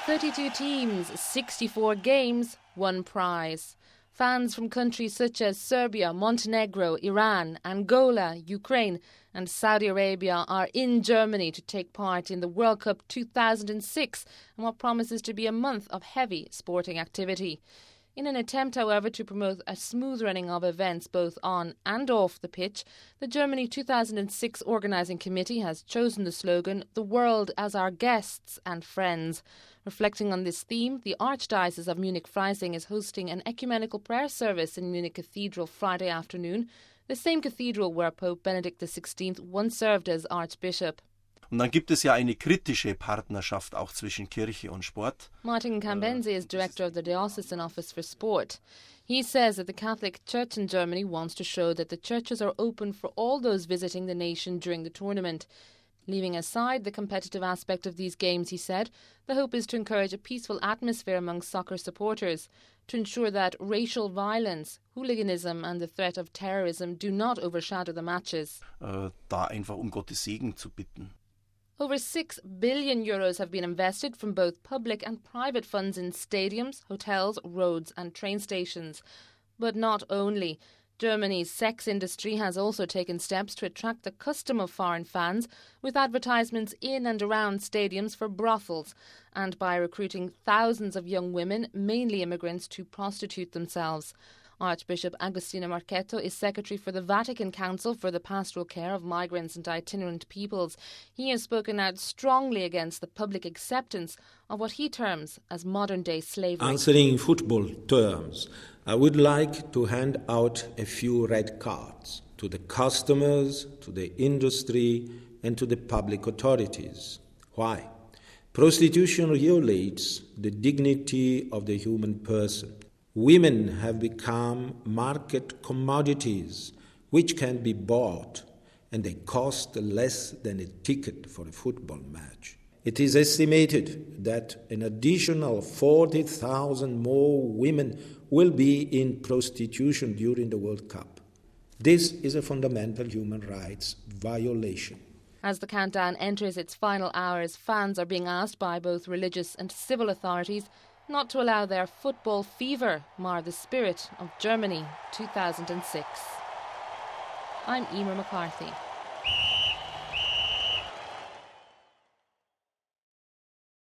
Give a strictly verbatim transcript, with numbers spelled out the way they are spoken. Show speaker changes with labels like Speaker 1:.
Speaker 1: thirty-two teams, sixty-four games, one prize. Fans from countries such as Serbia, Montenegro, Iran, Angola, Ukraine and Saudi Arabia are in Germany to take part in the World Cup two thousand six and what promises to be a month of heavy sporting activity. In an attempt, however, to promote a smooth running of events both on and off the pitch, the Germany two thousand six Organising Committee has chosen the slogan, "The World as Our Guests and Friends." Reflecting on this theme, the Archdiocese of Munich-Freising is hosting an ecumenical prayer service in Munich Cathedral Friday afternoon, the same cathedral where Pope Benedict the sixteenth once served as Archbishop.
Speaker 2: Und dann gibt es ja eine kritische Partnerschaft auch zwischen Kirche und Sport.
Speaker 1: Martin Cambenzi is director of the Diocesan Office for Sport. He says that the Catholic Church in Germany wants to show that the churches are open for all those visiting the nation during the tournament. Leaving aside the competitive aspect of these games, he said, the hope is to encourage a peaceful atmosphere among soccer supporters, to ensure that racial violence, hooliganism and the threat of terrorism do not overshadow the matches.
Speaker 2: Äh, da einfach um Gottes Segen zu bitten.
Speaker 1: Over six billion euros have been invested from both public and private funds in stadiums, hotels, roads and train stations. But not only. Germany's sex industry has also taken steps to attract the custom of foreign fans with advertisements in and around stadiums for brothels and by recruiting thousands of young women, mainly immigrants, to prostitute themselves. Archbishop Agostino Marchetto is secretary for the Vatican Council for the Pastoral Care of Migrants and Itinerant Peoples. He has spoken out strongly against the public acceptance of what he terms as modern-day slavery.
Speaker 3: Answering in football terms, I would like to hand out a few red cards to the customers, to the industry and to the public authorities. Why? Prostitution violates the dignity of the human person. Women have become market commodities which can be bought and they cost less than a ticket for a football match. It is estimated that an additional forty thousand more women will be in prostitution during the World Cup. This is a fundamental human rights violation.
Speaker 1: As the countdown enters its final hours, fans are being asked by both religious and civil authorities not to allow their football fever mar the spirit of Germany two thousand six. I'm Emer McCarthy.